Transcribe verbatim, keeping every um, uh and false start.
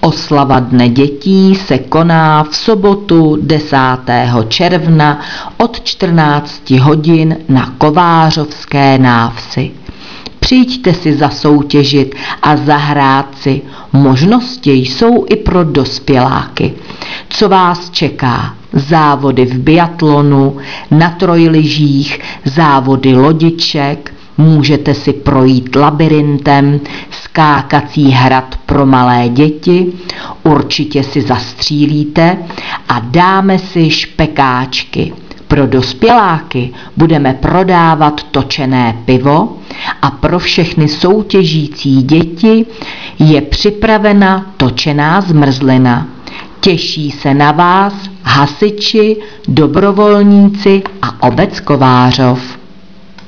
Oslava Dne dětí se koná v sobotu desátého června od čtrnácti hodin na Kovářovské návsi. Přijďte si zasoutěžit a zahrát si. Možnosti jsou i pro dospěláky. Co vás čeká? Závody v biatlonu, na trojlyžích, závody lodiček, můžete si projít labirintem, skákací hrad pro malé děti, určitě si zastřílíte a dáme si špekáčky. Pro dospěláky budeme prodávat točené pivo a pro všechny soutěžící děti je připravena točená zmrzlina. Těší se na vás hasiči, dobrovolníci a obec Kovářov.